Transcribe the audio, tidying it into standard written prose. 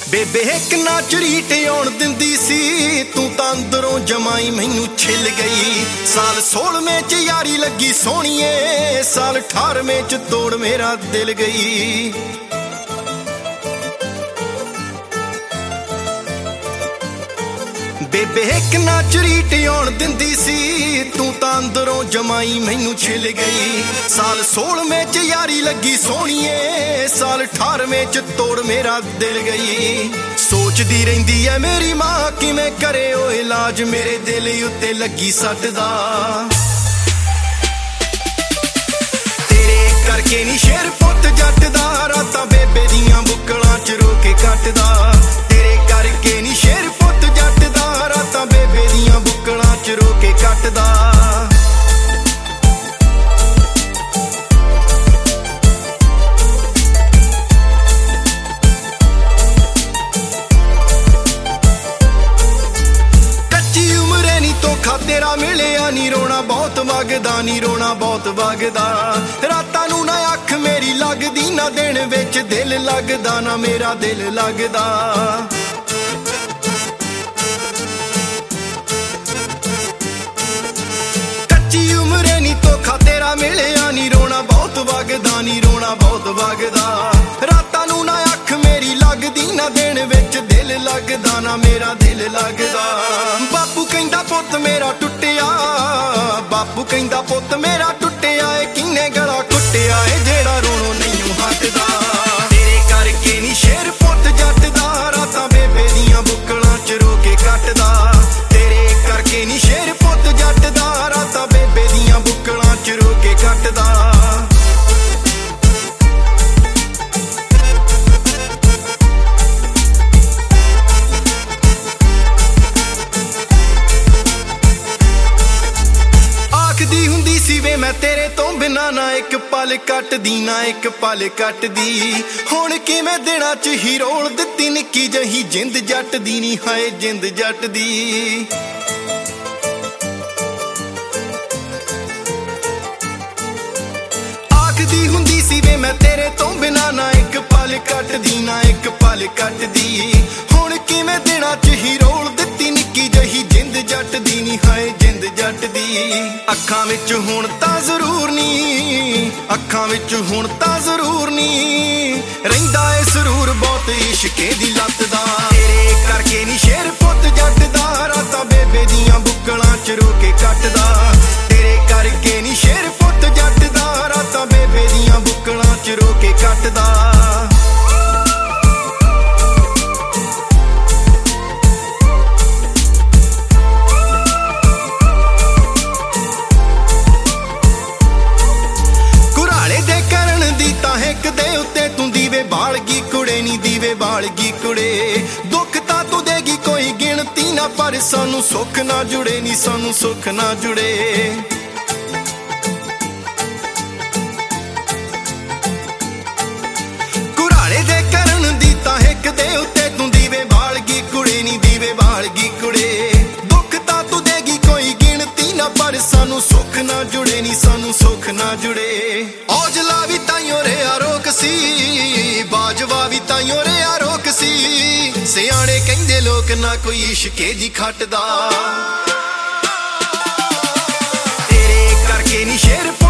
ਬੇਬੇ ਇੱਕ ਨਾ ਝਰੀਟ ਆਉਣ ਦਿੰਦੀ ਸੀ, ਤੂੰ ਤਾਂ ਅੰਦਰੋਂ ਜਮਾਈ ਮੈਨੂੰ ਛਿੱਲ ਗਈ। ਸਾਲ 16ਵੇਂ ਚ ਯਾਰੀ ਲੱਗੀ ਸੋਹਣੀਏ, ਸਾਲ 18ਵੇਂ ਚ ਤੋੜ ਮੇਰਾ ਦਿਲ ਗਈ। ਬੇਬੇ ਇੱਕ ਨਾ ਝਰੀਟ ਆਉਣ ਦਿੰਦੀ ਸੀ, ਤੂੰ ਤਾਂ ਅੰਦਰੋਂ ਜਮਾਈ ਮੈਨੂੰ ਛਿੱਲ ਗਈ। ਸਾਲ 16ਵੇਂ ਚ ਯਾਰੀ ਲੱਗੀ ਸੋਹਣੀਏ, ਸਾਲ 18ਵੇਂ ਚ ਤੋੜ ਮੇਰਾ ਦਿਲ ਗਈ। ਸੋਚਦੀ ਰਹਿੰਦੀ ਐ ਮੇਰੀ ਮਾਂ ਕਿਵੇਂ ਕਰੇ ਉਹ ਇਲਾਜ, ਮੇਰੇ ਦਿਲ ਉੱਤੇ ਲੱਗੀ ਸੱਟ ਦਾ। ਤੇਰੇ ਕਰਕੇ ਨੀ ਸ਼ੇਰ ਪੁੱਤ ਜੱਟ ਦਾ, ਰਾਤਾਂ ਬੇਬੇ ਦੀਆਂ ਬੁੱਕਲਾਂ ਚ ਰੋ ਕੇ ਕੱਟਦਾ। ਤੇਰੇ ਕਰਕੇ ਨੀ ਸ਼ੇਰ ਪੁੱਤ ਜੱਟ ਦਾ, ਰਾਤਾਂ ਬੇਬੇ ਦੀਆਂ ਬੁੱਕਲਾਂ ਚ ਰੋ ਕੇ ਕੱਟਦਾ। ਕੱਚੀ ਉਮਰੇ ਨੀ ਧੋਖਾ ਤੇਰਾ ਮਿਲਿਆ, ਨੀ ਰੋਣਾ ਬਹੁਤ ਵਗਦਾ, ਨੀ ਰੋਣਾ ਬਹੁਤ ਵਗਦਾ। ਰਾਤਾਂ ਨੂੰ ਨਾ ਅੱਖ ਮੇਰੀ ਲੱਗਦੀ, ਨਾ ਦਿਨ ਵਿੱਚ ਦਿਲ ਲੱਗਦਾ, ਨਾ ਮੇਰਾ ਦਿਲ ਲੱਗਦਾ। ਕੱਚੀ ਉਮਰੇ ਨੀ ਧੋਖਾ ਤੇਰਾ ਮਿਲਿਆ, ਨੀ ਰੋਣਾ ਬਹੁਤ ਵਗਦਾ, ਨੀ ਰੋਣਾ ਬਹੁਤ ਵਗਦਾ। ਰਾਤਾਂ ਨੂੰ ਨਾ ਅੱਖ ਮੇਰੀ ਲੱਗਦੀ, ਨਾ ਦਿਨ ਵਿੱਚ ਦਿਲ ਲੱਗਦਾ, ਨਾ ਮੇਰਾ ਦਿਲ ਲੱਗਦਾ। ਬਾਪੂ ਕਹਿੰਦਾ ਪੁੱਤ ਮੇਰਾ ਟੁੱਟਿਆ, ਬਾਪੂ ਕਹਿੰਦਾ ਪੁੱਤ ਮੇਰਾ ਟੁੱਟਿਆ ਏ, ਕਿੰਨੇ ਗਲਾ ਕੁੱਟਿਆ ਏ ਜਿਹੜਾ ਰੋਣੋਂ ਨਹੀਂ ਹਟਦਾ। ਤੇਰੇ ਕਰਕੇ ਨੀ ਸ਼ੇਰ ਪੁੱਤ ਜੱਟ ਦਾ, ਰਾਤਾਂ ਬੇਬੇ ਦੀਆਂ ਬੁੱਕਲਾਂ ਚ ਰੋ ਕੇ ਕੱਟਦਾ। ਤੇਰੇ ਕਰਕੇ ਨੀ ਸ਼ੇਰ ਪੁੱਤ ਜੱਟ ਦਾ, ਰਾਤਾਂ ਬੇਬੇ ਦੀਆਂ ਬੁੱਕਲਾਂ ਚ ਰੋ ਕੇ ਕੱਟਦਾ। ਆਖਦੀ ਹੁੰਦੀ ਸੀ ਵੇ ਮੈਂ ਤੇਰੇ ਤੋਂ ਬਿਨਾਂ ਨਾ ਇੱਕ ਪਲ ਕੱਟਦੀ, ਨਾ ਇੱਕ ਪਲ ਕੱਟਦੀ। ਹੁਣ ਕਿਵੇਂ ਦਿਨਾਂ ਚ ਹੀ ਰੋਲ ਦਿੱਤੀ ਨਿੱਕੀ ਜਹੀ ਜਿੰਦ ਜੱਟ ਦੀ, ਨੀ ਹਾਏ ਜਿੰਦ ਜੱਟ ਦੀ। ਆਖਦੀ ਹੁੰਦੀ ਸੀ ਵੇ ਮੈਂ ਤੇਰੇ ਤੋਂ ਬਿਨਾਂ ਨਾ ਇੱਕ ਪਲ ਕੱਟਦੀ, ਨਾ ਇੱਕ ਪਲ ਕੱਟਦੀ। ਹੁਣ ਕਿਵੇਂ ਦਿਨਾਂ ਚ ਹੀ ਰੋਲ ਦਿੱਤੀ ਨਿੱਕੀ ਜਹੀ ਜਿੰਦ ਜੱਟ ਦੀ, ਨੀ ਹਾਏ ਜਿੰਦ ਜੱਟ ਦੀ। ਅੱਖਾਂ ਵਿੱਚ ਹੁਣ ਤਾਂ ਜ਼ਰੂਰ ਨੀ, ਅੱਖਾਂ ਵਿੱਚ ਹੁਣ ਤਾਂ ਜ਼ਰੂਰ ਨੀ, ਰਹਿੰਦਾ ਏ ਸਰੂਰ ਬਹੁਤ ਇਸ਼ਕੇ ਦੀ ਲੱਤ ਦਾ। ਤੇਰੇ ਕਰਕੇ ਨੀ ਸ਼ੇਰ ਪੁੱਤ ਜੱਟ ਦਾ, ਰਾਤਾਂ ਬੇਬੇ ਦੀਆਂ ਬੁੱਕਲਾਂ ਚ ਰੋ ਕੇ ਕੱਟਦਾ। ਤੇਰੇ ਕਰਕੇ ਨੀ ਸ਼ੇਰ ਪੁੱਤ ਜੱਟ ਦਾ, ਰਾਤਾਂ ਬੇਬੇ ਦੀਆਂ ਬੁੱਕਲਾਂ ਚ ਰੋ ਕੇ ਕੱਟਦਾ। ਦੇ ਉੱਤੇ ਤੂੰ ਦੀਵੇ ਬਾਲ ਗਈ ਕੁੜੇ, ਨੀ ਦੀਵੇ ਬਾਲ ਗਈ ਕੁੜੇ। ਦੁੱਖ ਤਾਂ ਤੂੰ ਦੇਗੀ ਕੋਈ ਗਿਣਤੀ ਨਾ, ਪਰ ਸਾਨੂੰ ਸੁੱਖ ਨਾ ਜੁੜੇ, ਨੀ ਸਾਨੂੰ ਸੁੱਖ ਨਾ ਜੁੜੇ। ਕੁਰਾਲੇ ਦੇ ਕਰਨ ਦੀ ਤਾਂ ਇੱਕ ਦੇ ਉੱਤੇ ਤੂੰ ਦੀਵੇ ਬਾਲ ਗਈ ਕੁੜੇ, ਨੀ ਦੀਵੇ ਬਾਲ ਗਈ ਕੁੜੇ। ਦੁੱਖ ਤਾਂ ਤੂੰ ਦੇਗੀ ਕੋਈ ਗਿਣਤੀ ਨਾ, ਪਰ ਸਾਨੂੰ ਸੁੱਖ ਨਾ ਜੁੜੇ, ਨੀ ਸਾਨੂੰ ਸੁੱਖ ਨਾ ਜੁੜੇ। ਔਜਲਾ ਵੀ ਤਾਈਓ ਰਿਆ ਰੋਕ ਸੀ, ਬਾਜਵਾ ਵੀ ਤਾਈਓ ਰਿਆ ਰੋਕ ਸੀ। ਸਿਆਣੇ ਕਹਿੰਦੇ ਲੋਕ ਨਾ ਕੋਈ ਇਸ਼ਕੇ ਦੀ ਖੱਟਦਾ। ਤੇਰੇ ਕਰਕੇ ਨੀ ਸ਼ੇਰ